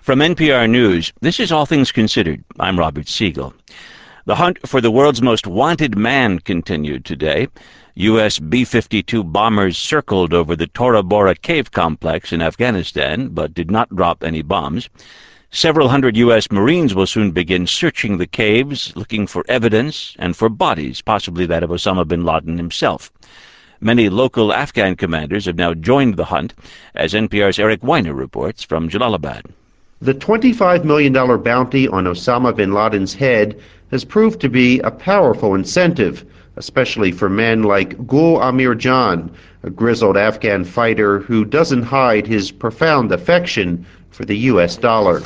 From NPR News, this is All Things Considered. I'm Robert Siegel. The hunt for the world's most wanted man continued today. U.S. B-52 bombers circled over the Tora Bora cave complex in Afghanistan, but did not drop any bombs. Several hundred U.S. Marines will soon begin searching the caves, looking for evidence and for bodies, possibly that of Osama bin Laden himself. Many local Afghan commanders have now joined the hunt, as NPR's Eric Weiner reports from Jalalabad. The $25 million bounty on Osama bin Laden's head has proved to be a powerful incentive, especially for men like Gul Amir Jan, a grizzled Afghan fighter who doesn't hide his profound affection for the U.S. dollar.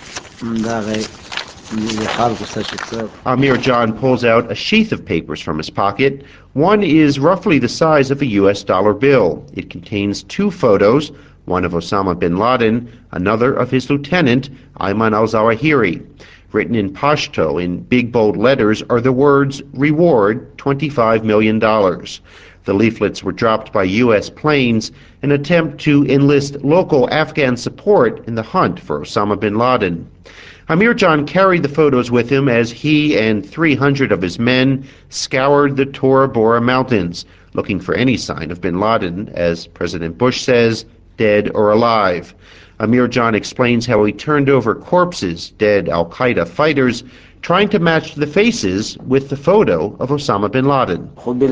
Amir Jan pulls out a sheath of papers from his pocket. One is roughly the size of a U.S. dollar bill. It contains two photos, one of Osama bin Laden, another of his lieutenant, Ayman al-Zawahiri. Written in Pashto in big bold letters are the words, "Reward $25 million." The leaflets were dropped by U.S. planes, an attempt to enlist local Afghan support in the hunt for Osama bin Laden. Amir Jan carried the photos with him as he and 300 of his men scoured the Tora Bora mountains, looking for any sign of bin Laden, as President Bush says, dead or alive. Amir Jan explains how he turned over corpses, dead al-Qaeda fighters, trying to match the faces with the photo of Osama bin Laden.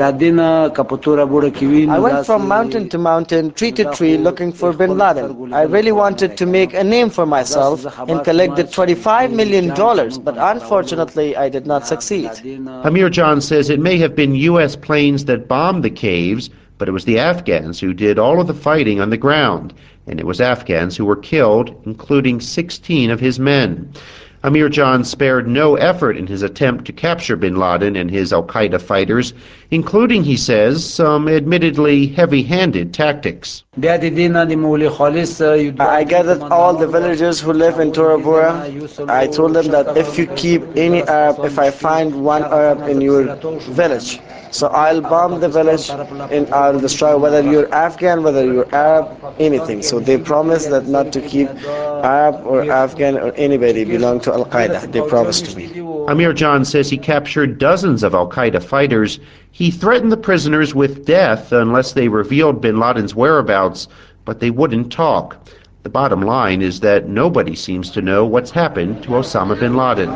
I went from mountain to mountain, tree to tree, looking for bin Laden. I really wanted to make a name for myself and collect the $25 million, but unfortunately I did not succeed. Amir Jan says it may have been U.S. planes that bombed the caves, but it was the Afghans who did all of the fighting on the ground, and it was Afghans who were killed, including 16 of his men. Amir Jan spared no effort in his attempt to capture bin Laden and his al-Qaeda fighters, including, he says, some admittedly heavy-handed tactics. I gathered all the villagers who live in Tora Bora. I told them that if you keep any Arab, if I find one Arab in your village, so I'll bomb the village and I'll destroy whether you're Afghan, whether you're Arab, anything. So they promised that not to keep Arab or Afghan or anybody belong to al-Qaeda. They promised to me. Amir Jan says he captured dozens of al-Qaeda fighters. He threatened the prisoners with death unless they revealed bin Laden's whereabouts, but they wouldn't talk. The bottom line is that nobody seems to know what's happened to Osama bin Laden.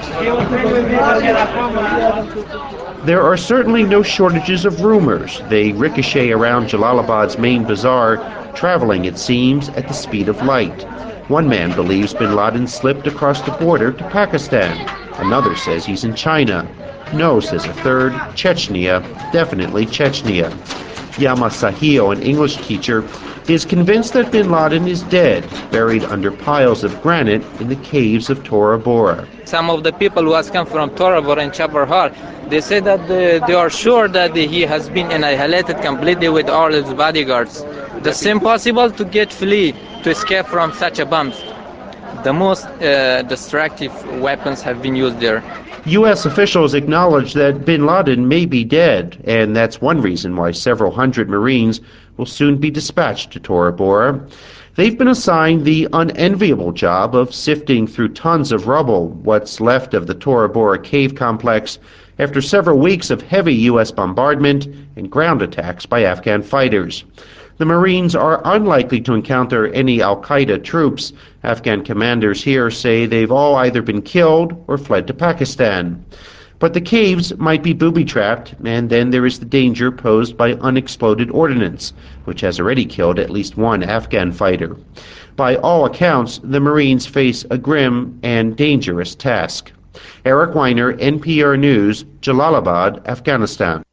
There are certainly no shortages of rumors. They ricochet around Jalalabad's main bazaar, traveling, it seems, at the speed of light. One man believes bin Laden slipped across the border to Pakistan. Another says he's in China. No, says a third, Chechnya, definitely Chechnya. Yama Sahil, an English teacher, is convinced that bin Laden is dead, buried under piles of granite in the caves of Tora Bora. Some of the people who has come from Tora Bora and Chabahar, they say that they are sure that he has been annihilated completely with all his bodyguards. It's impossible to flee, to escape from such a bomb. The most destructive weapons have been used there. U.S. officials acknowledge that bin Laden may be dead, and that's one reason why several hundred Marines will soon be dispatched to Tora Bora. They've been assigned the unenviable job of sifting through tons of rubble, what's left of the Tora Bora cave complex, after several weeks of heavy U.S. bombardment and ground attacks by Afghan fighters. The Marines are unlikely to encounter any al-Qaeda troops. Afghan commanders here say they've all either been killed or fled to Pakistan. But the caves might be booby-trapped, and then there is the danger posed by unexploded ordnance, which has already killed at least one Afghan fighter. By all accounts, the Marines face a grim and dangerous task. Eric Weiner, NPR News, Jalalabad, Afghanistan.